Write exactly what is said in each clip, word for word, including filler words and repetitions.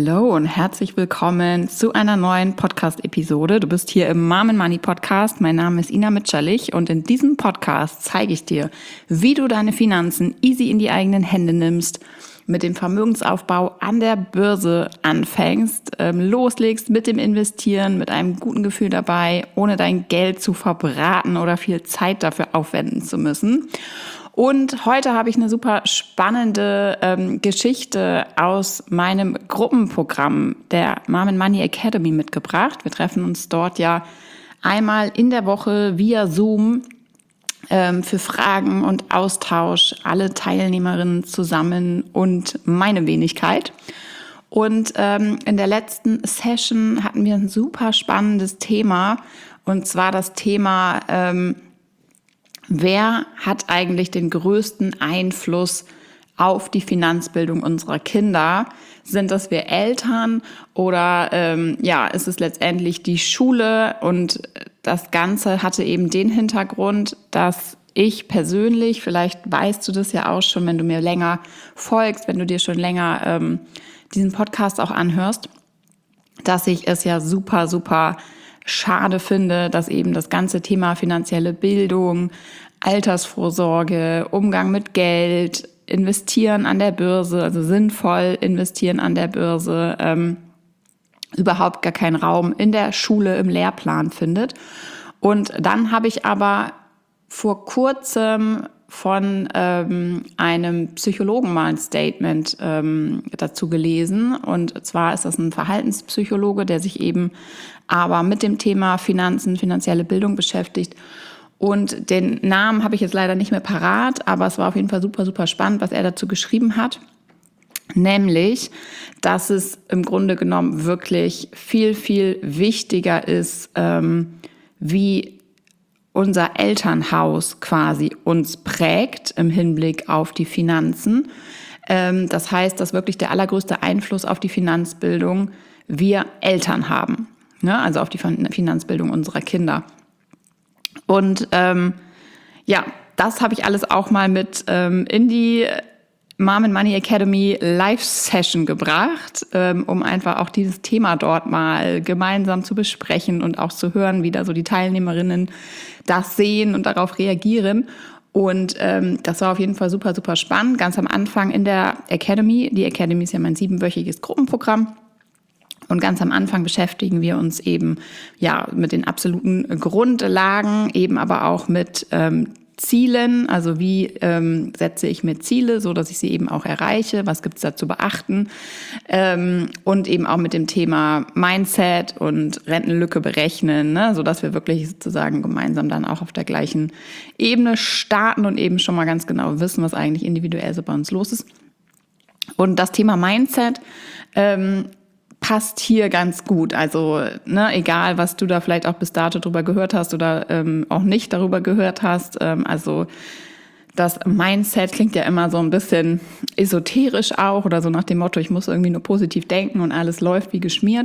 Hallo und herzlich willkommen zu einer neuen Podcast-Episode. Du bist hier im Mom and Money Podcast. Mein Name ist Ina Mitscherlich und in diesem Podcast zeige ich dir, wie du deine Finanzen easy in die eigenen Hände nimmst, mit dem Vermögensaufbau an der Börse anfängst, ähm, loslegst mit dem Investieren, mit einem guten Gefühl dabei, ohne dein Geld zu verbraten oder viel Zeit dafür aufwenden zu müssen. Und heute habe ich eine super spannende ähm, Geschichte aus meinem Gruppenprogramm der Mom and Money Academy mitgebracht. Wir treffen uns dort ja einmal in der Woche via Zoom ähm, für Fragen und Austausch, alle Teilnehmerinnen zusammen und meine Wenigkeit. Und ähm, in der letzten Session hatten wir ein super spannendes Thema, und zwar das Thema ähm, wer hat eigentlich den größten Einfluss auf die Finanzbildung unserer Kinder? Sind das wir Eltern oder ähm, ja, ist es letztendlich die Schule? Und das Ganze hatte eben den Hintergrund, dass ich persönlich, vielleicht weißt du das ja auch schon, wenn du mir länger folgst, wenn du dir schon länger ähm, diesen Podcast auch anhörst, dass ich es ja super, super schade finde, dass eben das ganze Thema finanzielle Bildung, Altersvorsorge, Umgang mit Geld, Investieren an der Börse, also sinnvoll investieren an der Börse, ähm, überhaupt gar keinen Raum in der Schule im Lehrplan findet. Und dann habe ich aber vor kurzem von ähm, einem Psychologen mal ein Statement ähm, dazu gelesen. Und zwar ist das ein Verhaltenspsychologe, der sich eben aber mit dem Thema Finanzen, finanzielle Bildung beschäftigt. Und den Namen habe ich jetzt leider nicht mehr parat, aber es war auf jeden Fall super, super spannend, was er dazu geschrieben hat. Nämlich, dass es im Grunde genommen wirklich viel, viel wichtiger ist, ähm, wie unser Elternhaus quasi uns prägt im Hinblick auf die Finanzen. Ähm, das heißt, dass wirklich der allergrößte Einfluss auf die Finanzbildung wir Eltern haben, ne? Also auf die Finanzbildung unserer Kinder. Und ähm, ja, das habe ich alles auch mal mit ähm, in die Mom and Money Academy Live-Session gebracht, ähm, um einfach auch dieses Thema dort mal gemeinsam zu besprechen und auch zu hören, wie da so die Teilnehmerinnen das sehen und darauf reagieren. Und ähm, das war auf jeden Fall super, super spannend. Ganz am Anfang in der Academy, die Academy ist ja mein siebenwöchiges Gruppenprogramm. Und ganz am Anfang beschäftigen wir uns eben ja mit den absoluten Grundlagen, eben aber auch mit ähm, Zielen. Also wie ähm, setze ich mir Ziele, so dass ich sie eben auch erreiche? Was gibt es da zu beachten? Ähm, und eben auch mit dem Thema Mindset und Rentenlücke berechnen, ne? So dass wir wirklich sozusagen gemeinsam dann auch auf der gleichen Ebene starten und eben schon mal ganz genau wissen, was eigentlich individuell so bei uns los ist. Und das Thema Mindset ähm, passt hier ganz gut. Also ne, egal, was du da vielleicht auch bis dato drüber gehört hast oder ähm, auch nicht darüber gehört hast. Ähm, also das Mindset klingt ja immer so ein bisschen esoterisch auch oder so nach dem Motto, ich muss irgendwie nur positiv denken und alles läuft wie geschmiert.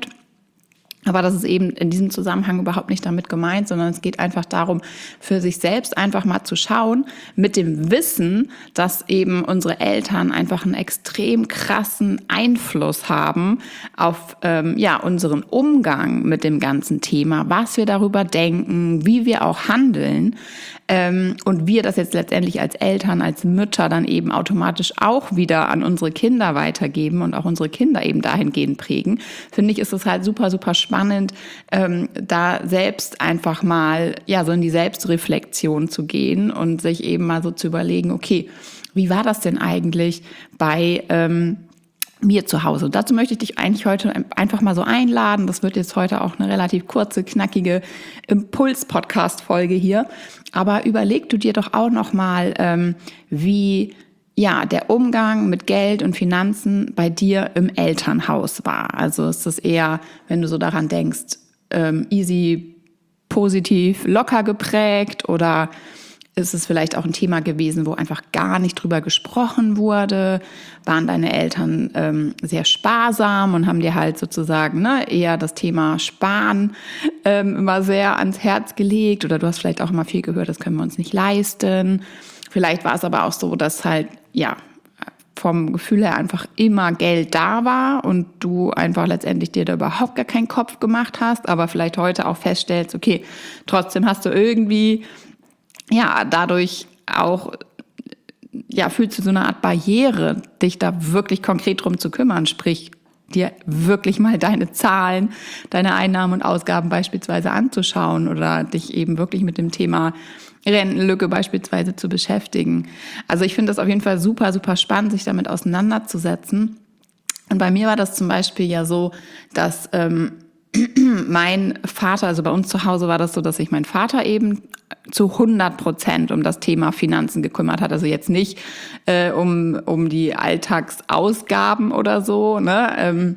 Aber das ist eben in diesem Zusammenhang überhaupt nicht damit gemeint, sondern es geht einfach darum, für sich selbst einfach mal zu schauen, mit dem Wissen, dass eben unsere Eltern einfach einen extrem krassen Einfluss haben auf ähm, ja unseren Umgang mit dem ganzen Thema, was wir darüber denken, wie wir auch handeln. Ähm, und wir das jetzt letztendlich als Eltern, als Mütter dann eben automatisch auch wieder an unsere Kinder weitergeben und auch unsere Kinder eben dahingehend prägen, finde ich, ist es halt super, super spannend, ähm, da selbst einfach mal ja so in die Selbstreflexion zu gehen und sich eben mal so zu überlegen, okay, wie war das denn eigentlich bei ähm, mir zu Hause? Und dazu möchte ich dich eigentlich heute einfach mal so einladen. Das wird jetzt heute auch eine relativ kurze, knackige Impuls-Podcast-Folge hier. Aber überleg du dir doch auch noch mal, ähm, wie ja der Umgang mit Geld und Finanzen bei dir im Elternhaus war. Also ist das eher, wenn du so daran denkst, ähm, easy, positiv, locker geprägt, oder ist es vielleicht auch ein Thema gewesen, wo einfach gar nicht drüber gesprochen wurde? Waren deine Eltern ähm, sehr sparsam und haben dir halt sozusagen ne, eher das Thema Sparen ähm, immer sehr ans Herz gelegt? Oder du hast vielleicht auch immer viel gehört, das können wir uns nicht leisten. Vielleicht war es aber auch so, dass halt ja vom Gefühl her einfach immer Geld da war und du einfach letztendlich dir da überhaupt gar keinen Kopf gemacht hast, aber vielleicht heute auch feststellst, okay, trotzdem hast du irgendwie, ja, dadurch auch, ja, fühlst du so eine Art Barriere, dich da wirklich konkret drum zu kümmern, sprich, dir wirklich mal deine Zahlen, deine Einnahmen und Ausgaben beispielsweise anzuschauen oder dich eben wirklich mit dem Thema Rentenlücke beispielsweise zu beschäftigen. Also ich finde das auf jeden Fall super, super spannend, sich damit auseinanderzusetzen. Und bei mir war das zum Beispiel ja so, dass ähm, mein Vater, also bei uns zu Hause war das so, dass sich mein Vater eben zu hundert Prozent um das Thema Finanzen gekümmert hat. Also jetzt nicht äh, um, um die Alltagsausgaben oder so, ne? Ähm,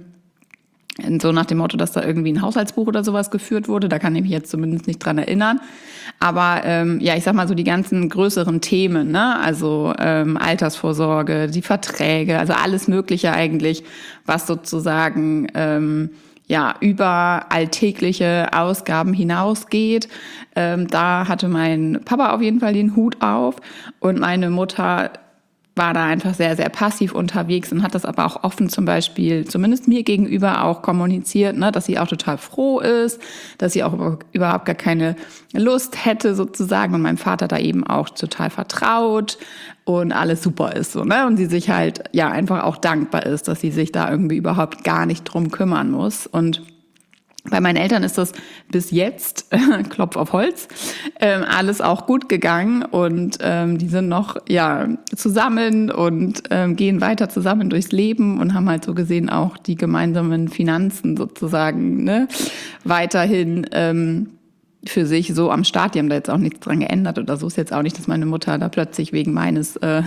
so nach dem Motto, dass da irgendwie ein Haushaltsbuch oder sowas geführt wurde. Da kann ich mich jetzt zumindest nicht dran erinnern. Aber ähm, ja, ich sag mal so die ganzen größeren Themen, ne? Also ähm, Altersvorsorge, die Verträge, also alles Mögliche eigentlich, was sozusagen ähm, ja über alltägliche Ausgaben hinausgeht. Ähm, da hatte mein Papa auf jeden Fall den Hut auf und meine Mutter war da einfach sehr, sehr passiv unterwegs und hat das aber auch offen zum Beispiel, zumindest mir gegenüber auch kommuniziert, ne, dass sie auch total froh ist, dass sie auch überhaupt gar keine Lust hätte sozusagen und meinem Vater da eben auch total vertraut und alles super ist so, ne, und sie sich halt ja einfach auch dankbar ist, dass sie sich da irgendwie überhaupt gar nicht drum kümmern muss. Und bei meinen Eltern ist das bis jetzt, Klopf auf Holz, ähm, alles auch gut gegangen und ähm, die sind noch ja zusammen und ähm, gehen weiter zusammen durchs Leben und haben halt so gesehen auch die gemeinsamen Finanzen sozusagen, ne, weiterhin ähm, für sich so am Start. Die haben da jetzt auch nichts dran geändert oder so. Ist jetzt auch nicht, dass meine Mutter da plötzlich wegen meines, äh,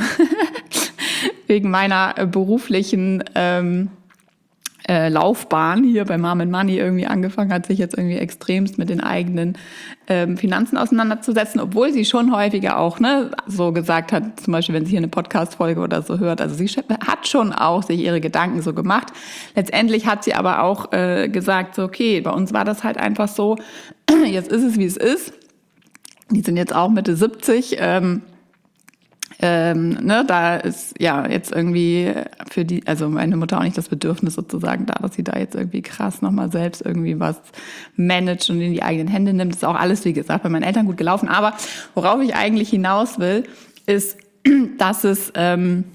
wegen meiner beruflichen ähm, Äh, Laufbahn hier bei Mom and Money irgendwie angefangen hat, sich jetzt irgendwie extremst mit den eigenen ähm, Finanzen auseinanderzusetzen, obwohl sie schon häufiger auch ne so gesagt hat, zum Beispiel, wenn sie hier eine Podcast-Folge oder so hört, also sie hat schon auch sich ihre Gedanken so gemacht. Letztendlich hat sie aber auch äh, gesagt, so okay, bei uns war das halt einfach so, jetzt ist es, wie es ist. Die sind jetzt auch Mitte siebzig, ähm, Ähm, ne, da ist ja jetzt irgendwie für die, also meine Mutter auch nicht das Bedürfnis sozusagen da, dass sie da jetzt irgendwie krass nochmal selbst irgendwie was managt und in die eigenen Hände nimmt. Das ist auch alles, wie gesagt, bei meinen Eltern gut gelaufen. Aber worauf ich eigentlich hinaus will, ist, dass es ähm,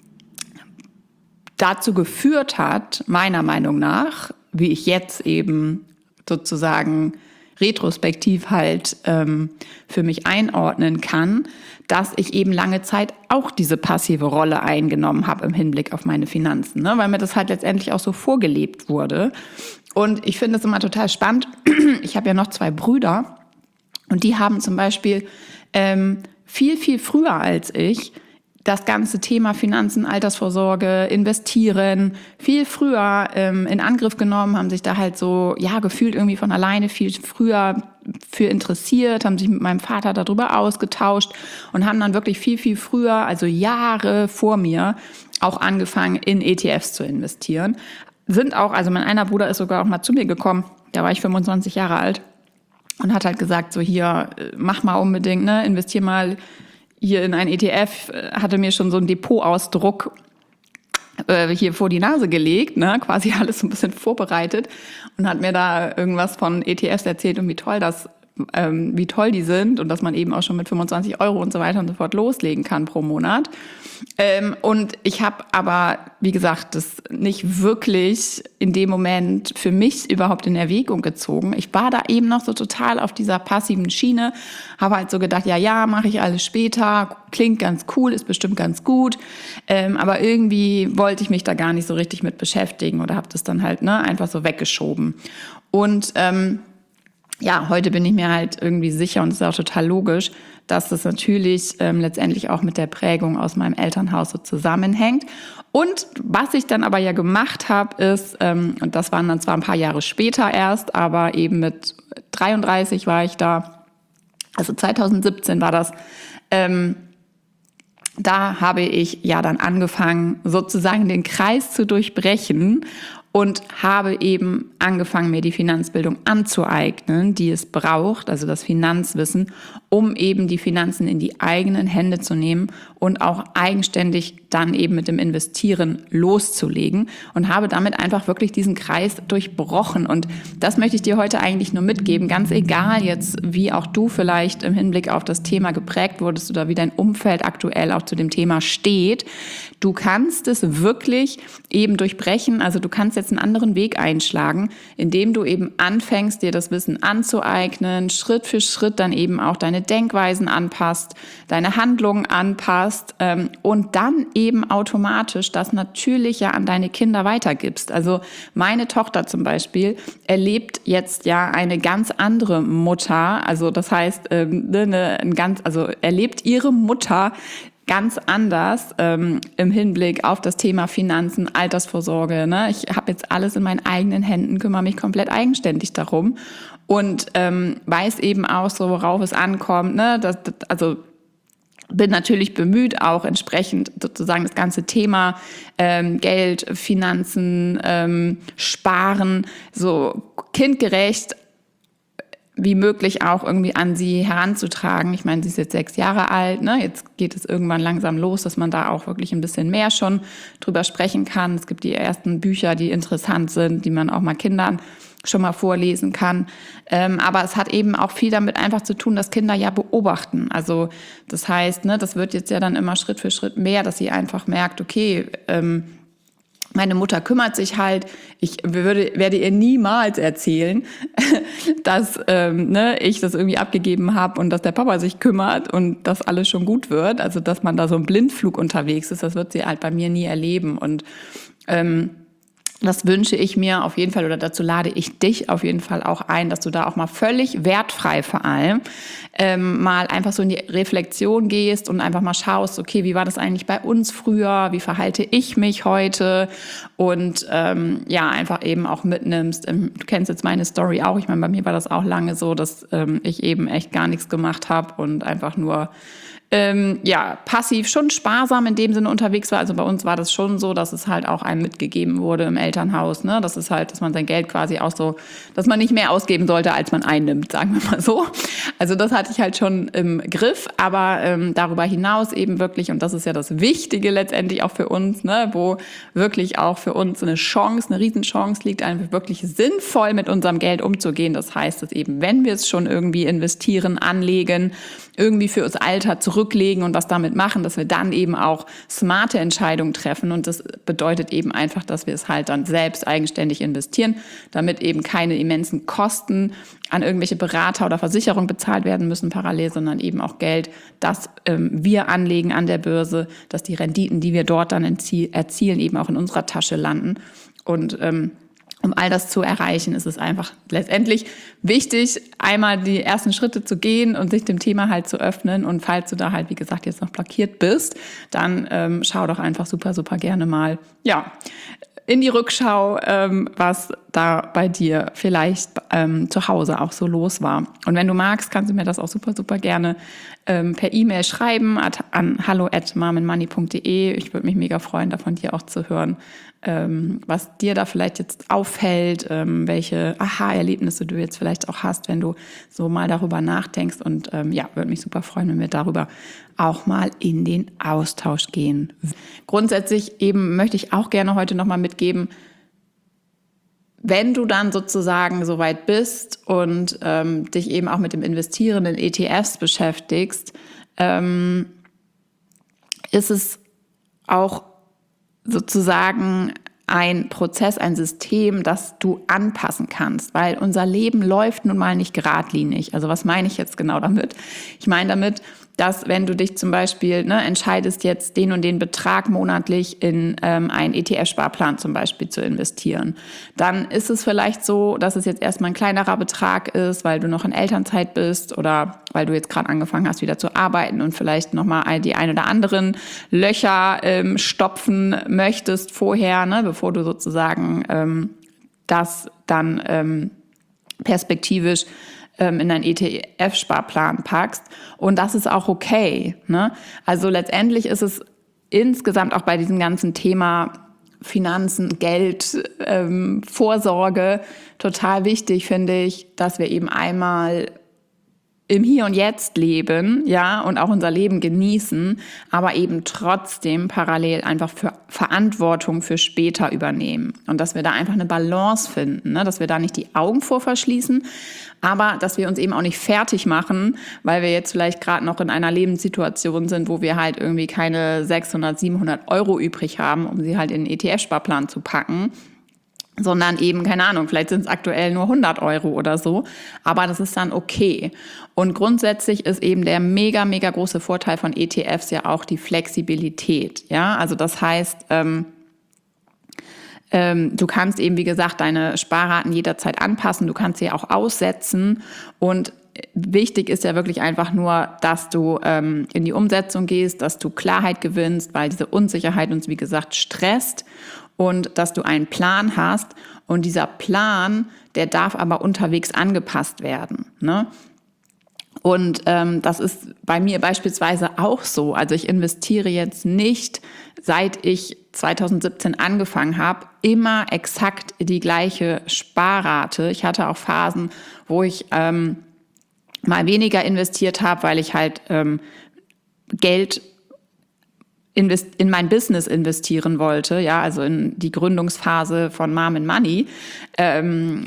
dazu geführt hat, meiner Meinung nach, wie ich jetzt eben sozusagen retrospektiv halt ähm, für mich einordnen kann, dass ich eben lange Zeit auch diese passive Rolle eingenommen habe im Hinblick auf meine Finanzen, ne? Weil mir das halt letztendlich auch so vorgelebt wurde. Und ich finde es immer total spannend. Ich habe ja noch zwei Brüder und die haben zum Beispiel ähm, viel, viel früher als ich das ganze Thema Finanzen, Altersvorsorge, Investieren viel früher ähm, in Angriff genommen, haben sich da halt so, ja, gefühlt irgendwie von alleine viel früher für interessiert, haben sich mit meinem Vater darüber ausgetauscht und haben dann wirklich viel, viel früher, also Jahre vor mir, auch angefangen, in E T Fs zu investieren. Sind auch, also mein einer Bruder ist sogar auch mal zu mir gekommen, da war ich fünfundzwanzig Jahre alt und hat halt gesagt, so hier, mach mal unbedingt, ne, investier mal hier in ein E T F, hatte mir schon so einen Depotausdruck äh, hier vor die Nase gelegt, ne, quasi alles so ein bisschen vorbereitet und hat mir da irgendwas von E T Fs erzählt und wie toll das, ähm, wie toll die sind und dass man eben auch schon mit fünfundzwanzig Euro und so weiter und so fort loslegen kann pro Monat. Ähm, und ich habe aber, wie gesagt, das nicht wirklich in dem Moment für mich überhaupt in Erwägung gezogen. Ich war da eben noch so total auf dieser passiven Schiene, habe halt so gedacht, ja, ja, mache ich alles später, klingt ganz cool, ist bestimmt ganz gut, ähm, aber irgendwie wollte ich mich da gar nicht so richtig mit beschäftigen oder habe das dann halt ne einfach so weggeschoben. Und ähm, ja, heute bin ich mir halt irgendwie sicher und es ist auch total logisch, dass das natürlich ähm, letztendlich auch mit der Prägung aus meinem Elternhaus so zusammenhängt. Und was ich dann aber ja gemacht habe, ist, ähm, und das waren dann zwar ein paar Jahre später erst, aber eben mit dreiunddreißig war ich da, also zweitausendsiebzehn war das, ähm, da habe ich ja dann angefangen, sozusagen den Kreis zu durchbrechen und habe eben angefangen, mir die Finanzbildung anzueignen, die es braucht, also das Finanzwissen, um eben die Finanzen in die eigenen Hände zu nehmen und auch eigenständig dann eben mit dem Investieren loszulegen und habe damit einfach wirklich diesen Kreis durchbrochen. Und das möchte ich dir heute eigentlich nur mitgeben, ganz egal jetzt, wie auch du vielleicht im Hinblick auf das Thema geprägt wurdest oder wie dein Umfeld aktuell auch zu dem Thema steht. Du kannst es wirklich eben durchbrechen, also du kannst jetzt einen anderen Weg einschlagen, indem du eben anfängst, dir das Wissen anzueignen, Schritt für Schritt dann eben auch deine Denkweisen anpasst, deine Handlungen anpasst ähm, und dann eben automatisch das natürlich ja an deine Kinder weitergibst. Also meine Tochter zum Beispiel erlebt jetzt ja eine ganz andere Mutter, also das heißt, ähm, ne, ein ganz, also erlebt ihre Mutter ganz anders ähm, im Hinblick auf das Thema Finanzen, Altersvorsorge. Ne? Ich habe jetzt alles in meinen eigenen Händen, kümmere mich komplett eigenständig darum und ähm, weiß eben auch so, worauf es ankommt. Ne? Das, das, also bin natürlich bemüht, auch entsprechend sozusagen das ganze Thema ähm, Geld, Finanzen, ähm, Sparen so kindgerecht wie möglich auch irgendwie an sie heranzutragen. Ich meine, sie ist jetzt sechs Jahre alt, ne? Jetzt geht es irgendwann langsam los, dass man da auch wirklich ein bisschen mehr schon drüber sprechen kann. Es gibt die ersten Bücher, die interessant sind, die man auch mal Kindern schon mal vorlesen kann. Ähm, aber es hat eben auch viel damit einfach zu tun, dass Kinder ja beobachten. Also das heißt, ne, das wird jetzt ja dann immer Schritt für Schritt mehr, dass sie einfach merkt, okay, ähm, meine Mutter kümmert sich halt. Ich würde, werde ihr niemals erzählen, dass ähm, ne, ich das irgendwie abgegeben habe und dass der Papa sich kümmert und dass alles schon gut wird. Also dass man da so im Blindflug unterwegs ist, das wird sie halt bei mir nie erleben. Und ähm, das wünsche ich mir auf jeden Fall oder dazu lade ich dich auf jeden Fall auch ein, dass du da auch mal völlig wertfrei vor allem ähm, mal einfach so in die Reflexion gehst und einfach mal schaust, okay, wie war das eigentlich bei uns früher, wie verhalte ich mich heute und ähm, ja, einfach eben auch mitnimmst. Ähm, du kennst jetzt meine Story auch, ich meine, bei mir war das auch lange so, dass ähm, ich eben echt gar nichts gemacht habe und einfach nur Ähm, ja, passiv schon sparsam in dem Sinne unterwegs war. Also bei uns war das schon so, dass es halt auch einem mitgegeben wurde im Elternhaus, ne? Das ist halt, dass man sein Geld quasi auch so, dass man nicht mehr ausgeben sollte, als man einnimmt, sagen wir mal so. Also das hatte ich halt schon im Griff, aber ähm, darüber hinaus eben wirklich, und das ist ja das Wichtige letztendlich auch für uns, ne? Wo wirklich auch für uns eine Chance, eine Riesenchance liegt, einfach wirklich sinnvoll mit unserem Geld umzugehen. Das heißt, dass eben, wenn wir es schon irgendwie investieren, anlegen, irgendwie für uns Alter zurücklegen und was damit machen, dass wir dann eben auch smarte Entscheidungen treffen. Und das bedeutet eben einfach, dass wir es halt dann selbst eigenständig investieren, damit eben keine immensen Kosten an irgendwelche Berater oder Versicherung bezahlt werden müssen parallel, sondern eben auch Geld, das ähm, wir anlegen an der Börse, dass die Renditen, die wir dort dann erzielen, eben auch in unserer Tasche landen. Und ähm, um all das zu erreichen, ist es einfach letztendlich wichtig, einmal die ersten Schritte zu gehen und sich dem Thema halt zu öffnen. Und falls du da halt, wie gesagt, jetzt noch blockiert bist, dann ähm, schau doch einfach super, super gerne mal, ja, in die Rückschau, ähm, was da bei dir vielleicht ähm, zu Hause auch so los war. Und wenn du magst, kannst du mir das auch super, super gerne ähm, per E-Mail schreiben at, an hallo at marmenmoney punkt de. Ich würde mich mega freuen, da von dir auch zu hören, ähm, was dir da vielleicht jetzt auffällt, ähm, welche Aha-Erlebnisse du jetzt vielleicht auch hast, wenn du so mal darüber nachdenkst. Und ähm, ja, würde mich super freuen, wenn wir darüber auch mal in den Austausch gehen. Grundsätzlich eben möchte ich auch gerne heute nochmal mitgeben, wenn du dann sozusagen so weit bist und ähm, dich eben auch mit dem Investieren in E T Fs beschäftigst, ähm, ist es auch sozusagen ein Prozess, ein System, das du anpassen kannst, weil unser Leben läuft nun mal nicht geradlinig. Also was meine ich jetzt genau damit? Ich meine damit, dass wenn du dich zum Beispiel ne, entscheidest, jetzt den und den Betrag monatlich in ähm, einen E T F-Sparplan zum Beispiel zu investieren, dann ist es vielleicht so, dass es jetzt erstmal ein kleinerer Betrag ist, weil du noch in Elternzeit bist oder weil du jetzt gerade angefangen hast, wieder zu arbeiten und vielleicht nochmal die ein oder anderen Löcher ähm, stopfen möchtest vorher, ne, bevor du sozusagen ähm, das dann ähm, perspektivisch in einen E T F-Sparplan packst. Und das ist auch okay, ne? Also letztendlich ist es insgesamt auch bei diesem ganzen Thema Finanzen, Geld, ähm, Vorsorge. Total wichtig finde ich, dass wir eben einmal im Hier und Jetzt leben, ja, und auch unser Leben genießen, aber eben trotzdem parallel einfach für Verantwortung für später übernehmen. Und dass wir da einfach eine Balance finden, ne? Dass wir da nicht die Augen vor verschließen, aber dass wir uns eben auch nicht fertig machen, weil wir jetzt vielleicht gerade noch in einer Lebenssituation sind, wo wir halt irgendwie keine sechshundert, siebenhundert Euro übrig haben, um sie halt in den E T F-Sparplan zu packen, sondern eben, keine Ahnung, vielleicht sind es aktuell nur hundert Euro oder so, aber das ist dann okay. Und grundsätzlich ist eben der mega, mega große Vorteil von E T Fs ja auch die Flexibilität, ja, also das heißt, ähm, ähm, du kannst eben, wie gesagt, deine Sparraten jederzeit anpassen, du kannst sie auch aussetzen und wichtig ist ja wirklich einfach nur, dass du ähm, in die Umsetzung gehst, dass du Klarheit gewinnst, weil diese Unsicherheit uns, wie gesagt, stresst. Und dass du einen Plan hast und dieser Plan, der darf aber unterwegs angepasst werden, ne? Und ähm, das ist bei mir beispielsweise auch so. Also ich investiere jetzt nicht, seit ich zweitausendsiebzehn angefangen habe, immer exakt die gleiche Sparrate. Ich hatte auch Phasen, wo ich ähm, mal weniger investiert habe, weil ich halt ähm, Geld in mein Business investieren wollte, ja, also in die Gründungsphase von Mom and Money. Ähm,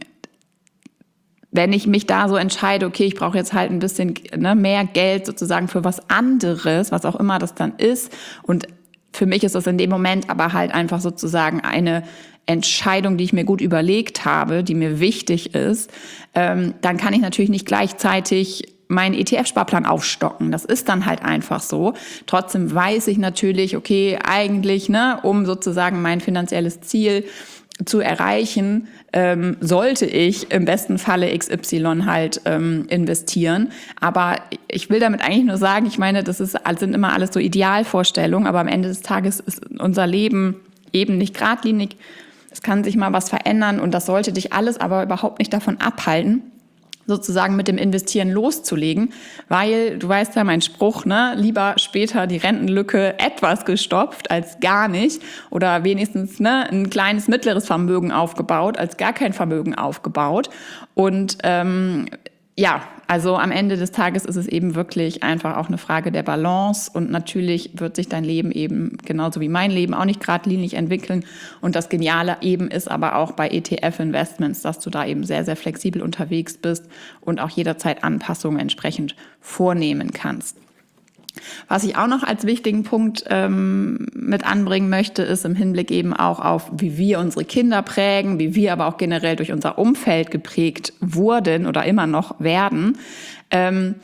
wenn ich mich da so entscheide, okay, ich brauche jetzt halt ein bisschen ne, mehr Geld sozusagen für was anderes, was auch immer das dann ist. Und für mich ist das in dem Moment aber halt einfach sozusagen eine Entscheidung, die ich mir gut überlegt habe, die mir wichtig ist, ähm, dann kann ich natürlich nicht gleichzeitig meinen E T F-Sparplan aufstocken. Das ist dann halt einfach so. Trotzdem weiß ich natürlich, okay, eigentlich, ne, um sozusagen mein finanzielles Ziel zu erreichen, ähm, sollte ich im besten Falle X Y halt ähm, investieren. Aber ich will damit eigentlich nur sagen, ich meine, das ist, sind immer alles so Idealvorstellungen, aber am Ende des Tages ist unser Leben eben nicht geradlinig. Es kann sich mal was verändern und das sollte dich alles aber überhaupt nicht davon abhalten, sozusagen mit dem Investieren loszulegen, weil du weißt ja, mein Spruch, ne, lieber später die Rentenlücke etwas gestopft als gar nicht oder wenigstens ne, ein kleines mittleres Vermögen aufgebaut als gar kein Vermögen aufgebaut. Und ähm, ja, also am Ende des Tages ist es eben wirklich einfach auch eine Frage der Balance und natürlich wird sich dein Leben eben genauso wie mein Leben auch nicht geradlinig entwickeln und das Geniale eben ist aber auch bei E T F-Investments, dass du da eben sehr, sehr flexibel unterwegs bist und auch jederzeit Anpassungen entsprechend vornehmen kannst. Was ich auch noch als wichtigen Punkt ähm, mit anbringen möchte, ist im Hinblick eben auch auf, wie wir unsere Kinder prägen, wie wir aber auch generell durch unser Umfeld geprägt wurden oder immer noch werden, ähm,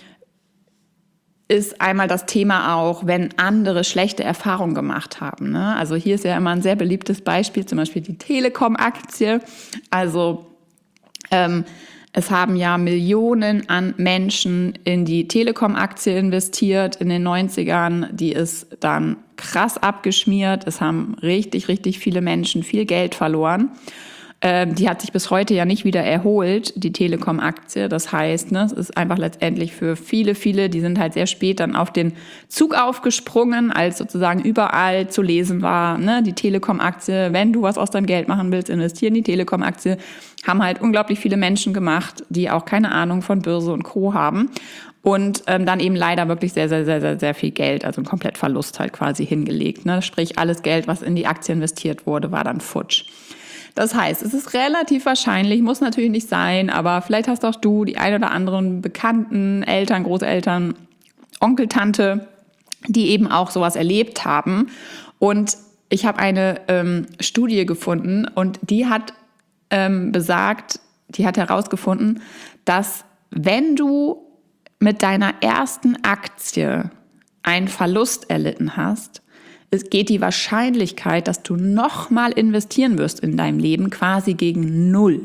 ist einmal das Thema auch, wenn andere schlechte Erfahrungen gemacht haben, ne? Also hier ist ja immer ein sehr beliebtes Beispiel, zum Beispiel die Telekom-Aktie. Also ähm, es haben ja Millionen an Menschen in die Telekom-Aktie investiert in den neunzigern. Die ist dann krass abgeschmiert. Es haben richtig, richtig viele Menschen viel Geld verloren. Ähm, die hat sich bis heute ja nicht wieder erholt, die Telekom-Aktie. Das heißt, ne, es ist einfach letztendlich für viele, viele, die sind halt sehr spät dann auf den Zug aufgesprungen, als sozusagen überall zu lesen war, ne, die Telekom-Aktie, wenn du was aus deinem Geld machen willst, investieren in die Telekom-Aktie. Haben halt unglaublich viele Menschen gemacht, die auch keine Ahnung von Börse und Co. haben. Und ähm, dann eben leider wirklich sehr, sehr, sehr, sehr, sehr viel Geld, also ein Komplettverlust halt quasi hingelegt. Ne? Sprich, alles Geld, was in die Aktie investiert wurde, war dann futsch. Das heißt, es ist relativ wahrscheinlich, muss natürlich nicht sein, aber vielleicht hast auch du die ein oder anderen Bekannten, Eltern, Großeltern, Onkel, Tante, die eben auch sowas erlebt haben. Und ich habe eine ähm, Studie gefunden und die hat ähm, besagt, die hat herausgefunden, dass wenn du mit deiner ersten Aktie einen Verlust erlitten hast, es geht die Wahrscheinlichkeit, dass du nochmal investieren wirst in deinem Leben, quasi gegen null.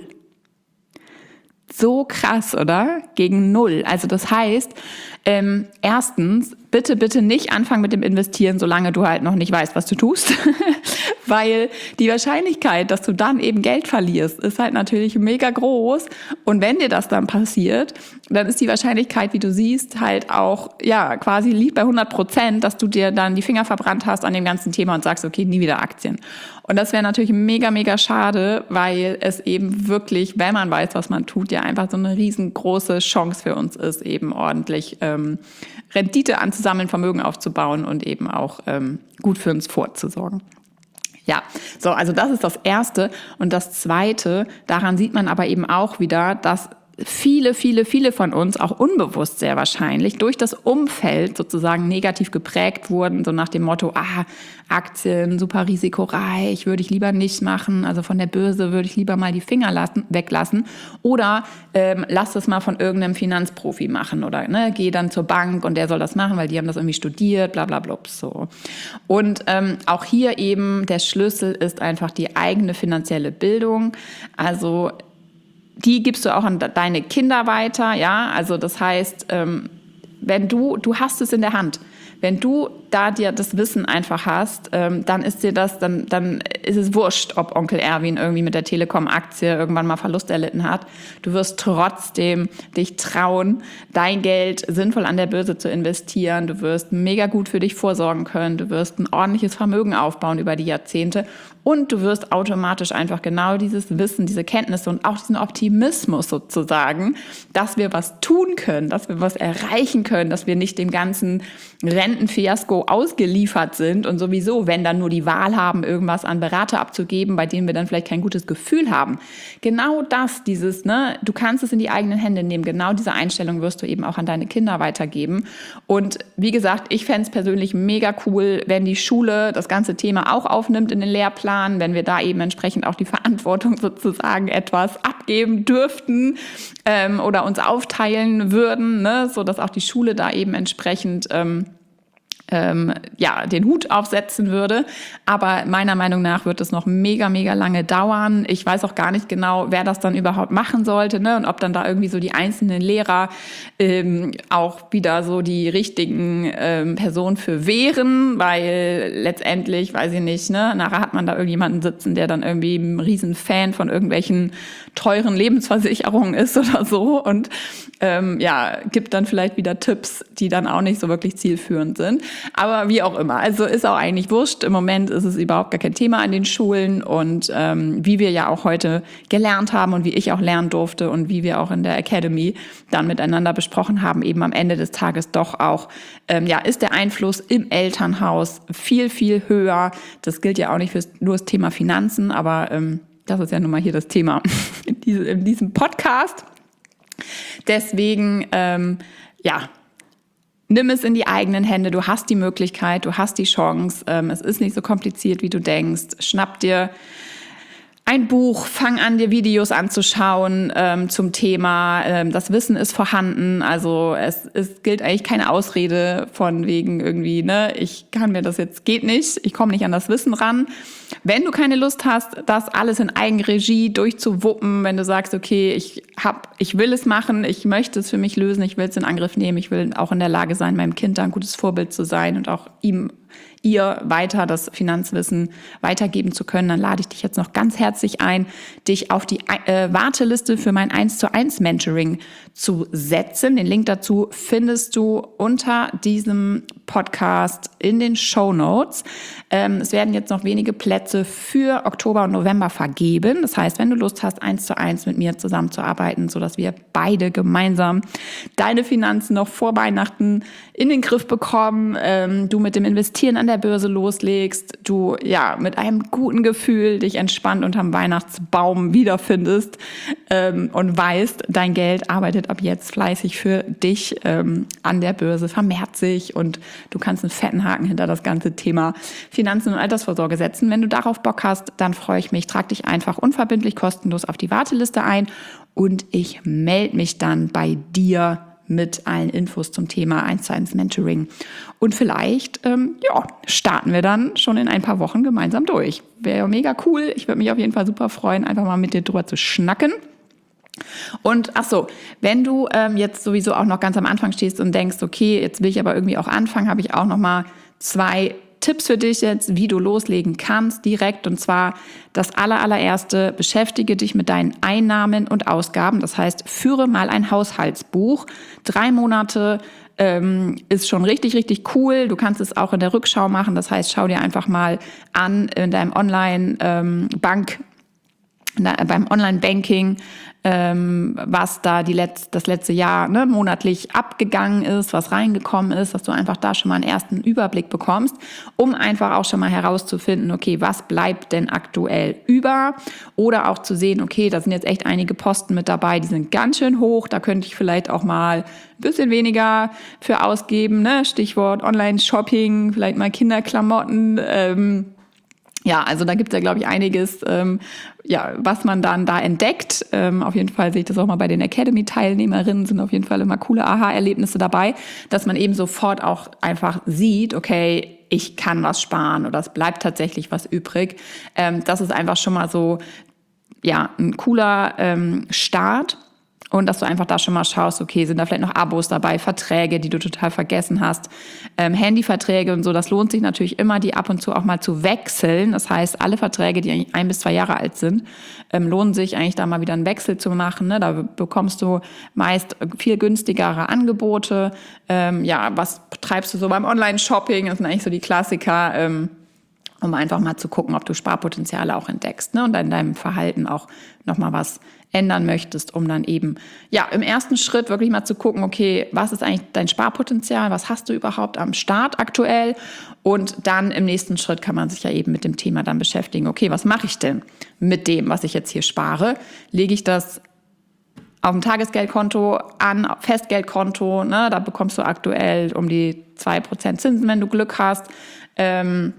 So krass, oder? Gegen null. Also das heißt, ähm, erstens, bitte, bitte nicht anfangen mit dem Investieren, solange du halt noch nicht weißt, was du tust. Weil die Wahrscheinlichkeit, dass du dann eben Geld verlierst, ist halt natürlich mega groß. Und wenn dir das dann passiert, dann ist die Wahrscheinlichkeit, wie du siehst, halt auch, ja, quasi liegt bei hundert Prozent, dass du dir dann die Finger verbrannt hast an dem ganzen Thema und sagst, okay, nie wieder Aktien. Und das wäre natürlich mega, mega schade, weil es eben wirklich, wenn man weiß, was man tut, ja einfach so eine riesengroße Chance für uns ist, eben ordentlich ähm, Rendite anzusammeln, Vermögen aufzubauen und eben auch ähm, gut für uns vorzusorgen. Ja, so, also das ist das Erste. Und das Zweite, daran sieht man aber eben auch wieder, dass viele, viele, viele von uns, auch unbewusst sehr wahrscheinlich, durch das Umfeld sozusagen negativ geprägt wurden, so nach dem Motto, ah, Aktien, super risikoreich, würde ich lieber nicht machen, also von der Börse würde ich lieber mal die Finger lassen, weglassen oder ähm, lass das mal von irgendeinem Finanzprofi machen oder ne, geh dann zur Bank und der soll das machen, weil die haben das irgendwie studiert, bla bla bla, so. Und ähm, auch hier eben der Schlüssel ist einfach die eigene finanzielle Bildung, also die gibst du auch an deine Kinder weiter, ja, also das heißt, ähm, wenn du, du hast es in der Hand, wenn du da dir das Wissen einfach hast, ähm, dann ist dir das, dann, dann ist es wurscht, ob Onkel Erwin irgendwie mit der Telekom-Aktie irgendwann mal Verlust erlitten hat. Du wirst trotzdem dich trauen, dein Geld sinnvoll an der Börse zu investieren. Du wirst mega gut für dich vorsorgen können. Du wirst ein ordentliches Vermögen aufbauen über die Jahrzehnte. Und du wirst automatisch einfach genau dieses Wissen, diese Kenntnisse und auch diesen Optimismus sozusagen, dass wir was tun können, dass wir was erreichen können, dass wir nicht dem ganzen Rentenfiasko ausgeliefert sind und sowieso, wenn dann nur die Wahl haben, irgendwas an Berater abzugeben, bei denen wir dann vielleicht kein gutes Gefühl haben. Genau das, dieses, ne, du kannst es in die eigenen Hände nehmen, genau diese Einstellung wirst du eben auch an deine Kinder weitergeben. Und wie gesagt, ich fände es persönlich mega cool, wenn die Schule das ganze Thema auch aufnimmt in den Lehrplan, wenn wir da eben entsprechend auch die Verantwortung sozusagen etwas abgeben dürften ähm, oder uns aufteilen würden, ne, sodass auch die Schule da eben entsprechend ähm, Ähm, ja, den Hut aufsetzen würde. Aber meiner Meinung nach wird es noch mega, mega lange dauern. Ich weiß auch gar nicht genau, wer das dann überhaupt machen sollte, ne? Und ob dann da irgendwie so die einzelnen Lehrer ähm, auch wieder so die richtigen ähm, Personen für wären, weil letztendlich, weiß ich nicht, ne, nachher hat man da irgendjemanden sitzen, der dann irgendwie ein riesen Fan von irgendwelchen teuren Lebensversicherungen ist oder so und ähm, ja, gibt dann vielleicht wieder Tipps, die dann auch nicht so wirklich zielführend sind. Aber wie auch immer, also ist auch eigentlich wurscht. Im Moment ist es überhaupt gar kein Thema an den Schulen und ähm, wie wir ja auch heute gelernt haben und wie ich auch lernen durfte und wie wir auch in der Academy dann miteinander besprochen haben, eben am Ende des Tages doch auch, ähm, ja, ist der Einfluss im Elternhaus viel, viel höher. Das gilt ja auch nicht für nur das Thema Finanzen, aber ähm, das ist ja nun mal hier das Thema in, diese, in diesem Podcast. Deswegen, ähm, ja, nimm es in die eigenen Hände. Du hast die Möglichkeit, du hast die Chance. Ähm, es ist nicht so kompliziert, wie du denkst. Schnapp dir ein Buch, fang an, dir Videos anzuschauen ähm, zum Thema. Ähm, das Wissen ist vorhanden. Also es, es gilt eigentlich keine Ausrede von wegen irgendwie, ne, ich kann mir das jetzt, geht nicht, ich komme nicht an das Wissen ran. Wenn du keine Lust hast, das alles in Eigenregie durchzuwuppen, wenn du sagst, okay, ich hab, ich will es machen, ich möchte es für mich lösen, ich will es in Angriff nehmen, ich will auch in der Lage sein, meinem Kind da ein gutes Vorbild zu sein und auch ihm ihr weiter das Finanzwissen weitergeben zu können, dann lade ich dich jetzt noch ganz herzlich ein, dich auf die äh, Warteliste für mein eins zu eins Mentoring zu setzen. Den Link dazu findest du unter diesem Podcast in den Shownotes. Ähm, es werden jetzt noch wenige Plätze für Oktober und November vergeben. Das heißt, wenn du Lust hast, eins zu eins mit mir zusammenzuarbeiten, sodass wir beide gemeinsam deine Finanzen noch vor Weihnachten in den Griff bekommen, ähm, du mit dem Investieren an der Börse loslegst, du ja mit einem guten Gefühl dich entspannt unterm Weihnachtsbaum wiederfindest ähm, und weißt, dein Geld arbeitet ab jetzt fleißig für dich ähm, an der Börse, vermehrt sich und du kannst einen fetten Haken hinter das ganze Thema Finanzen und Altersvorsorge setzen. Wenn du darauf Bock hast, dann freue ich mich, trag dich einfach unverbindlich kostenlos auf die Warteliste ein und ich melde mich dann bei dir mit allen Infos zum Thema eins zu eins Mentoring. Und vielleicht ähm, ja, starten wir dann schon in ein paar Wochen gemeinsam durch. Wäre mega cool. Ich würde mich auf jeden Fall super freuen, einfach mal mit dir drüber zu schnacken. Und ach so, wenn du ähm, jetzt sowieso auch noch ganz am Anfang stehst und denkst, okay, jetzt will ich aber irgendwie auch anfangen, habe ich auch noch mal zwei Tipps für dich jetzt, wie du loslegen kannst direkt. Und zwar das aller, allererste, beschäftige dich mit deinen Einnahmen und Ausgaben. Das heißt, führe mal ein Haushaltsbuch. Drei Monate ähm, ist schon richtig, richtig cool. Du kannst es auch in der Rückschau machen. Das heißt, schau dir einfach mal an in deinem Online-Bank, ähm, beim Online-Banking, ähm, was da die Letz-, das letzte Jahr ne, monatlich abgegangen ist, was reingekommen ist, dass du einfach da schon mal einen ersten Überblick bekommst, um einfach auch schon mal herauszufinden, okay, was bleibt denn aktuell über? Oder auch zu sehen, okay, da sind jetzt echt einige Posten mit dabei, die sind ganz schön hoch, da könnte ich vielleicht auch mal ein bisschen weniger für ausgeben, ne? Stichwort Online-Shopping, vielleicht mal Kinderklamotten, ähm, ja, also da gibt es ja, glaube ich, einiges, ähm, ja, was man dann da entdeckt. Ähm, auf jeden Fall sehe ich das auch mal bei den Academy-Teilnehmerinnen, sind auf jeden Fall immer coole Aha-Erlebnisse dabei, dass man eben sofort auch einfach sieht, okay, ich kann was sparen oder es bleibt tatsächlich was übrig. Ähm, das ist einfach schon mal so, ja, ein cooler ähm, Start. Und dass du einfach da schon mal schaust, okay, sind da vielleicht noch Abos dabei, Verträge, die du total vergessen hast, ähm, Handyverträge und so. Das lohnt sich natürlich immer, die ab und zu auch mal zu wechseln. Das heißt, alle Verträge, die eigentlich ein bis zwei Jahre alt sind, ähm, lohnen sich eigentlich da mal wieder einen Wechsel zu machen. Ne? Da bekommst du meist viel günstigere Angebote. Ähm, ja, was treibst du so beim Online-Shopping? Das sind eigentlich so die Klassiker. Ähm, um einfach mal zu gucken, ob du Sparpotenziale auch entdeckst, ne? Und in deinem Verhalten auch nochmal was ändern möchtest, um dann eben, ja, im ersten Schritt wirklich mal zu gucken, okay, was ist eigentlich dein Sparpotenzial, was hast du überhaupt am Start aktuell? Und dann im nächsten Schritt kann man sich ja eben mit dem Thema dann beschäftigen, okay, was mache ich denn mit dem, was ich jetzt hier spare? Lege ich das auf dem Tagesgeldkonto an, Festgeldkonto, ne? Da bekommst du aktuell um die zwei Prozent Zinsen, wenn du Glück hast, ähm,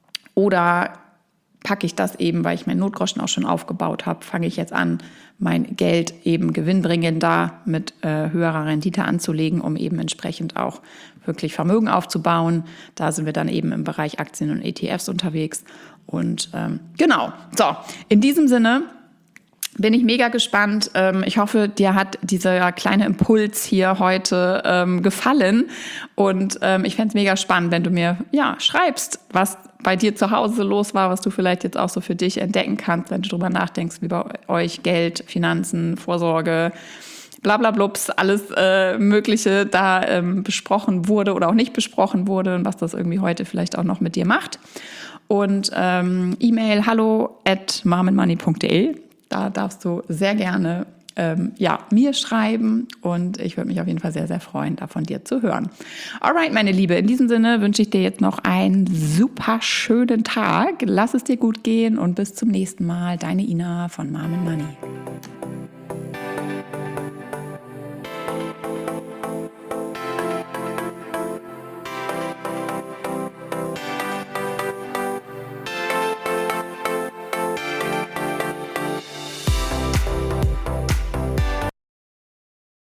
oder packe ich das eben, weil ich meinen Notgroschen auch schon aufgebaut habe, fange ich jetzt an, mein Geld eben gewinnbringender mit äh, höherer Rendite anzulegen, um eben entsprechend auch wirklich Vermögen aufzubauen. Da sind wir dann eben im Bereich Aktien und E T Fs unterwegs. Und ähm, genau, so, in diesem Sinne bin ich mega gespannt. Ich hoffe, dir hat dieser kleine Impuls hier heute ähm, gefallen. Und ähm, ich fände es mega spannend, wenn du mir ja schreibst, was bei dir zu Hause los war, was du vielleicht jetzt auch so für dich entdecken kannst, wenn du drüber nachdenkst, wie bei euch Geld, Finanzen, Vorsorge, blablablups, alles äh, Mögliche da ähm, besprochen wurde oder auch nicht besprochen wurde und was das irgendwie heute vielleicht auch noch mit dir macht. Und ähm, E-Mail hallo at marmenmoney punkt de. Da darfst du sehr gerne ähm, ja, mir schreiben und ich würde mich auf jeden Fall sehr, sehr freuen, da von dir zu hören. Alright, meine Liebe, in diesem Sinne wünsche ich dir jetzt noch einen super schönen Tag. Lass es dir gut gehen und bis zum nächsten Mal. Deine Ina von Mom and Money.